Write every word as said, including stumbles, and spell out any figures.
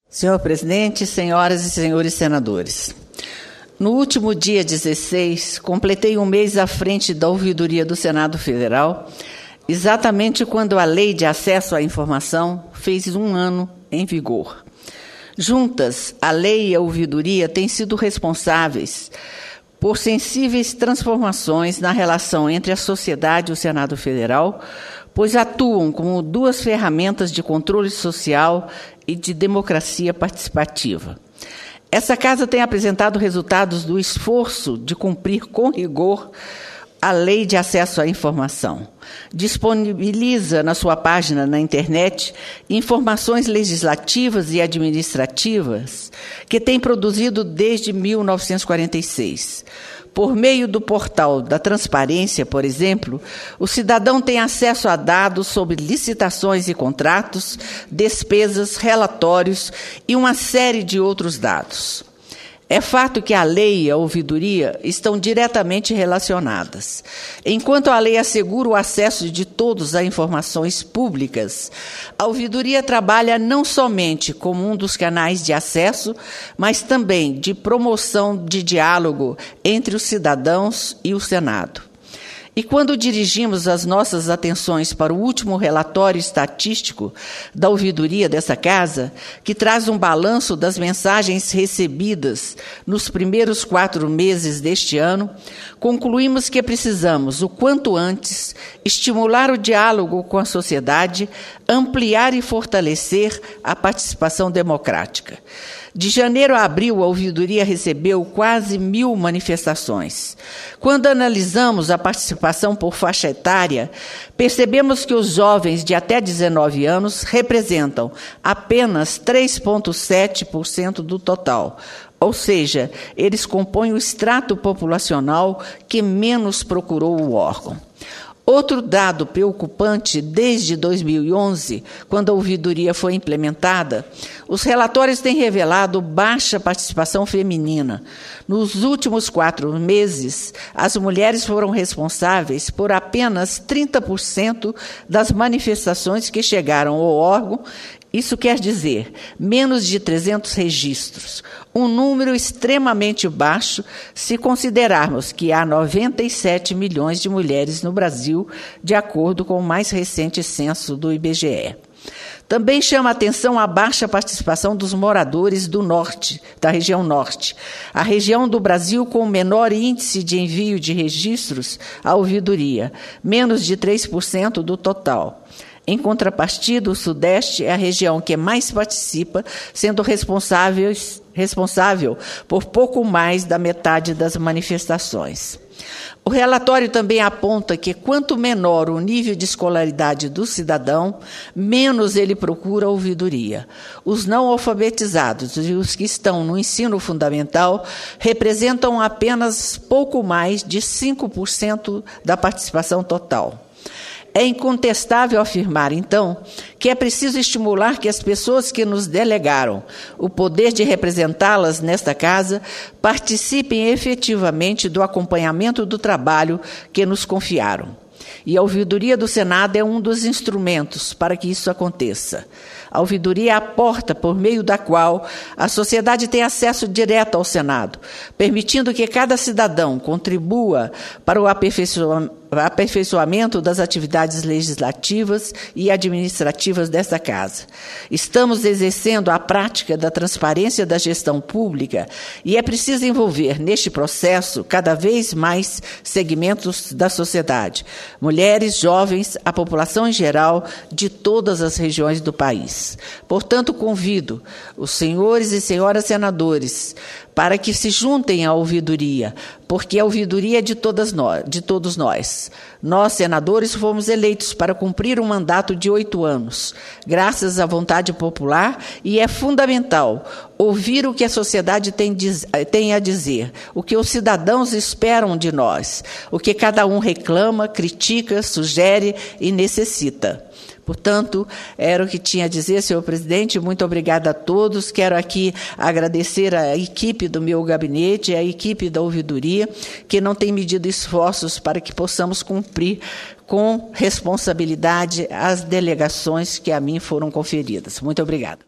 Senhor presidente, senhoras e senhores senadores, no último dia dezesseis, completei um mês à frente da ouvidoria do Senado Federal, exatamente quando a Lei de Acesso à Informação fez um ano em vigor. Juntas, a lei e a ouvidoria têm sido responsáveis por sensíveis transformações na relação entre a sociedade e o Senado Federal, pois atuam como duas ferramentas de controle social e de democracia participativa. Essa casa tem apresentado resultados do esforço de cumprir com rigor a Lei de Acesso à Informação. Disponibiliza na sua página na internet informações legislativas e administrativas que tem produzido desde mil novecentos e quarenta e seis. Por meio do portal da transparência, por exemplo, o cidadão tem acesso a dados sobre licitações e contratos, despesas, relatórios e uma série de outros dados. É fato que a lei e a ouvidoria estão diretamente relacionadas. Enquanto a lei assegura o acesso de todos a informações públicas, a ouvidoria trabalha não somente como um dos canais de acesso, mas também de promoção de diálogo entre os cidadãos e o Senado. E quando dirigimos as nossas atenções para o último relatório estatístico da ouvidoria dessa casa, que traz um balanço das mensagens recebidas nos primeiros quatro meses deste ano, concluímos que precisamos, o quanto antes, estimular o diálogo com a sociedade, ampliar e fortalecer a participação democrática. De janeiro a abril, a ouvidoria recebeu quase mil manifestações. Quando analisamos a participação por faixa etária, percebemos que os jovens de até dezenove anos representam apenas três vírgula sete por cento do total, ou seja, eles compõem o extrato populacional que menos procurou o órgão. Outro dado preocupante, desde dois mil e onze, quando a ouvidoria foi implementada, os relatórios têm revelado baixa participação feminina. Nos últimos quatro meses, as mulheres foram responsáveis por apenas trinta por cento das manifestações que chegaram ao órgão. Isso quer dizer menos de trezentos registros, um número extremamente baixo se considerarmos que há noventa e sete milhões de mulheres no Brasil, de acordo com o mais recente censo do I B G E. Também chama a atenção a baixa participação dos moradores do norte, da região norte, a região do Brasil com o menor índice de envio de registros à ouvidoria, menos de três por cento do total. Em contrapartida, o Sudeste é a região que mais participa, sendo responsável, responsável por pouco mais da metade das manifestações. O relatório também aponta que, quanto menor o nível de escolaridade do cidadão, menos ele procura a ouvidoria. Os não alfabetizados e os que estão no ensino fundamental representam apenas pouco mais de cinco por cento da participação total. É incontestável afirmar, então, que é preciso estimular que as pessoas que nos delegaram o poder de representá-las nesta casa participem efetivamente do acompanhamento do trabalho que nos confiaram. E a ouvidoria do Senado é um dos instrumentos para que isso aconteça. A ouvidoria é a porta por meio da qual a sociedade tem acesso direto ao Senado, permitindo que cada cidadão contribua para o aperfeiçoamento das atividades legislativas e administrativas desta casa. Estamos exercendo a prática da transparência da gestão pública e é preciso envolver neste processo cada vez mais segmentos da sociedade, mulheres, jovens, a população em geral de todas as regiões do país. Portanto, convido os senhores e senhoras senadores para que se juntem à ouvidoria, porque a ouvidoria é de, todas nós, de todos nós. Nós, senadores, fomos eleitos para cumprir um mandato de oito anos, graças à vontade popular, e é fundamental ouvir o que a sociedade tem, tem a dizer, o que os cidadãos esperam de nós, o que cada um reclama, critica, sugere e necessita. Portanto, era o que tinha a dizer, senhor presidente. Muito obrigada a todos. Quero aqui agradecer a equipe do meu gabinete, a equipe da ouvidoria, que não tem medido esforços para que possamos cumprir com responsabilidade as delegações que a mim foram conferidas. Muito obrigada.